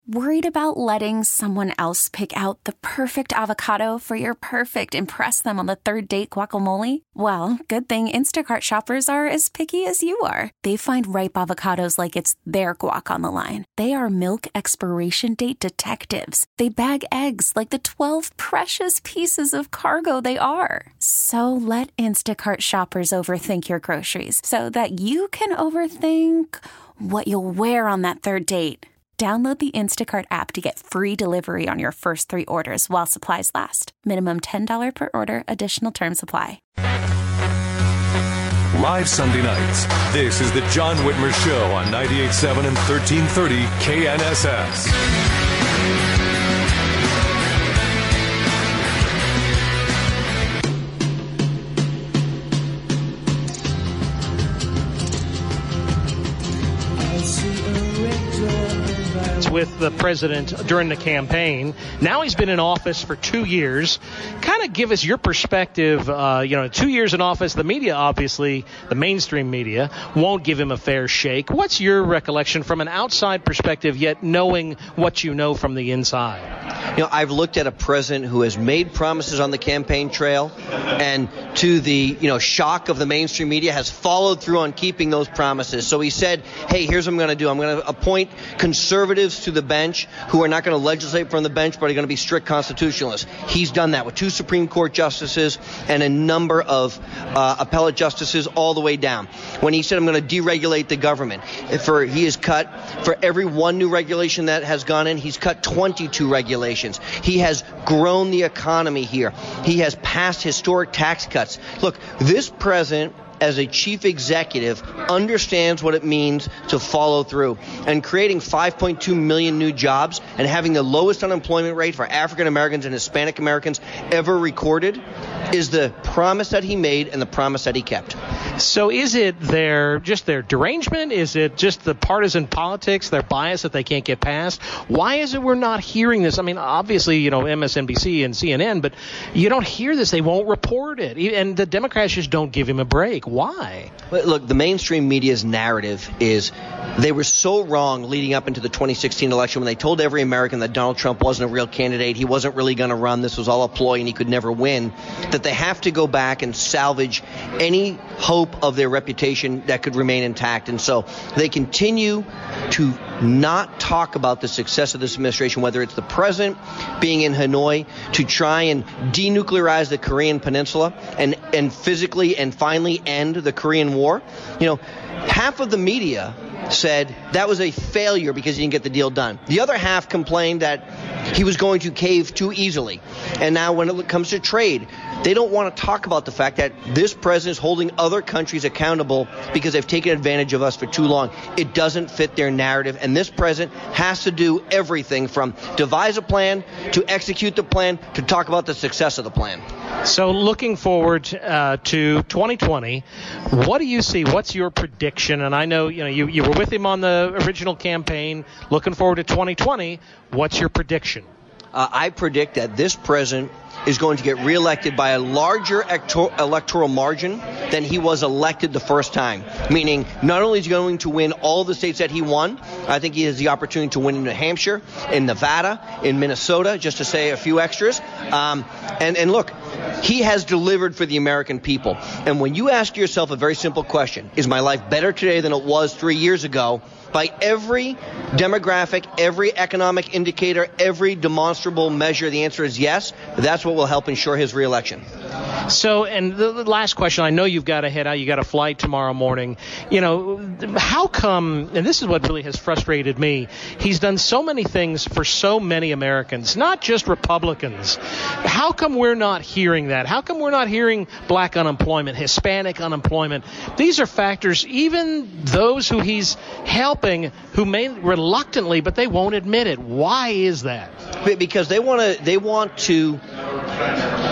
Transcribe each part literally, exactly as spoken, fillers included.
Worried about letting someone else pick out the perfect avocado for your perfect impress them on the third date guacamole? Well, good thing Instacart shoppers are as picky as you are. They find ripe avocados like it's their guac on the line. They are milk expiration date detectives. They bag eggs like the twelve precious pieces of cargo they are. So let Instacart shoppers overthink your groceries so that you can overthink what you'll wear on that third date. Download the Instacart app to get free delivery on your first three orders while supplies last. Minimum ten dollars per order. Additional terms apply. Live Sunday nights, this is the John Whitmer Show on ninety-eight point seven and thirteen thirty K N S S. With the president during the campaign. Now he's been in office for two years. Kind of give us your perspective. Uh, you know, two years in office, the media, obviously, the mainstream media, won't give him a fair shake. What's your recollection from an outside perspective, yet knowing what you know from the inside? You know, I've looked at a president who has made promises on the campaign trail and to the, you know, shock of the mainstream media has followed through on keeping those promises. So he said, hey, here's what I'm going to do. I'm going to appoint conservatives to the bench who are not going to legislate from the bench but are going to be strict constitutionalists. He's done that with two Supreme Court justices and a number of uh, appellate justices all the way down. When he said, I'm going to deregulate the government, for he has cut, for every one new regulation that has gone in, he's cut twenty-two regulations. He has grown the economy here. He has passed historic tax cuts. Look, this president, as a chief executive, understands what it means to follow through. And creating five point two million new jobs and having the lowest unemployment rate for African Americans and Hispanic Americans ever recorded is the promise that he made and the promise that he kept. So is it their just their derangement? Is it just the partisan politics, their bias that they can't get past? Why is it we're not hearing this? I mean, obviously, you know, M S N B C and C N N, but you don't hear this. They won't report it. And the Democrats just don't give him a break. Why? Look, the mainstream media's narrative is they were so wrong leading up into the twenty sixteen election when they told every American that Donald Trump wasn't a real candidate. He wasn't really going to run. This was all a ploy and he could never win. That they have to go back and salvage any hope of their reputation that could remain intact. And so they continue to not talk about the success of this administration, whether it's the president being in Hanoi to try and denuclearize the Korean Peninsula and, and physically and finally end the Korean War. You know, half of the media said that was a failure because he didn't get the deal done. The other half complained that he was going to cave too easily. And now when it comes to trade, they don't want to talk about the fact that this president is holding other countries accountable because they've taken advantage of us for too long. It doesn't fit their narrative, and this president has to do everything from devise a plan to execute the plan to talk about the success of the plan. So looking forward uh, to twenty twenty, what do you see? What's your prediction? And I know, you know you, you were with him on the original campaign. Looking forward to twenty twenty, what's your prediction? Uh, I predict that this president is going to get reelected by a larger electoral margin than he was elected the first time. Meaning, not only is he going to win all the states that he won, I think he has the opportunity to win in New Hampshire, in Nevada, in Minnesota, just to say a few extras. Um, and, and look, he has delivered for the American people. And when you ask yourself a very simple question, is my life better today than it was three years ago? By every demographic, every economic indicator, every demonstrable measure, the answer is yes. That's what will help ensure his reelection. So, and the last question, I know you've got to head out, you got a flight tomorrow morning. You know, how come, and this is what really has frustrated me, he's done so many things for so many Americans, not just Republicans. How come we're not hearing that? How come we're not hearing black unemployment, Hispanic unemployment? These are factors, even those who he's helping, who may reluctantly, but they won't admit it. Why is that? Because they want to, they want to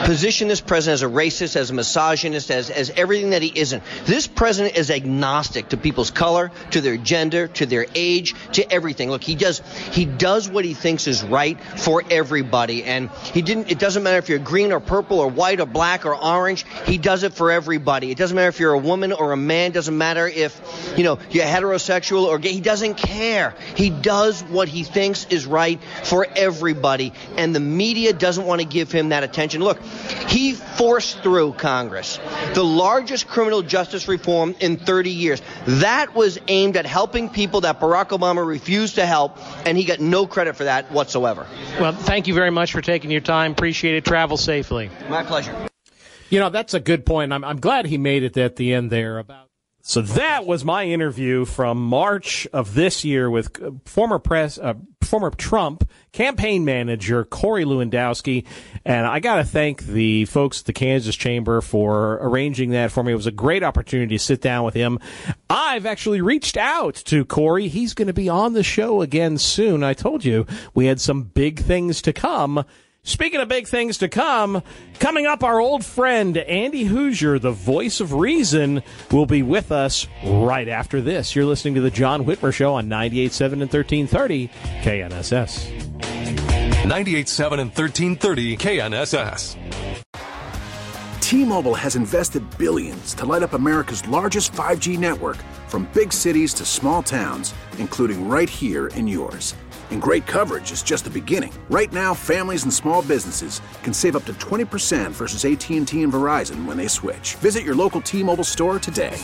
position this president as a racist, as a misogynist, as, as everything that he isn't. This president is agnostic to people's color, to their gender, to their age, to everything. Look, he does he does what he thinks is right for everybody, and he didn't. It doesn't matter if you're green or purple or white or black or orange. He does it for everybody. It doesn't matter if you're a woman or a man. It doesn't matter if you know you're heterosexual or gay. He doesn't care. He does what he thinks is right for everybody, and the media doesn't want to give him that attention. Look, he forced through Congress the largest criminal justice reform in thirty years. That was aimed at helping people that Barack Obama refused to help, and he got no credit for that whatsoever. Well, thank you very much for taking your time. Appreciate it. Travel safely. My pleasure. You know, that's a good point. I'm, I'm glad he made it at the end there about. So that was my interview from March of this year with former press, uh, former Trump campaign manager Corey Lewandowski. And I got to thank the folks at the Kansas Chamber for arranging that for me. It was a great opportunity to sit down with him. I've actually reached out to Corey. He's going to be on the show again soon. I told you we had some big things to come. Speaking of big things to come, coming up, our old friend Andy Hoosier, the voice of reason, will be with us right after this. You're listening to The John Whitmer Show on ninety-eight point seven and thirteen thirty K N S S. ninety-eight point seven and thirteen thirty K N S S. T-Mobile has invested billions to light up America's largest five G network, from big cities to small towns, including right here in yours. And great coverage is just the beginning. Right now, families and small businesses can save up to twenty percent versus A T and T and Verizon when they switch. Visit your local T-Mobile store today.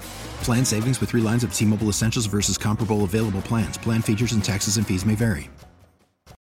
Plan savings with three lines of T-Mobile Essentials versus comparable available plans. Plan features and taxes and fees may vary.